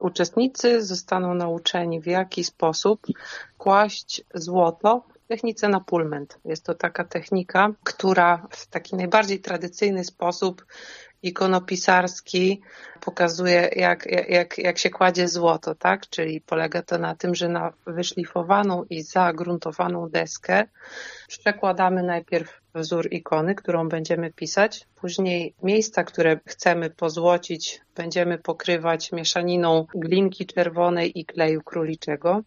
Uczestnicy zostaną nauczeni, w jaki sposób kłaść złoto w technice napulment. Jest to taka technika, która w taki najbardziej tradycyjny sposób ikonopisarski pokazuje, jak się kładzie złoto, tak? Czyli polega to na tym, że na wyszlifowaną i zagruntowaną deskę przekładamy najpierw wzór ikony, którą będziemy pisać. Później miejsca, które chcemy pozłocić, będziemy pokrywać mieszaniną glinki czerwonej i kleju króliczego.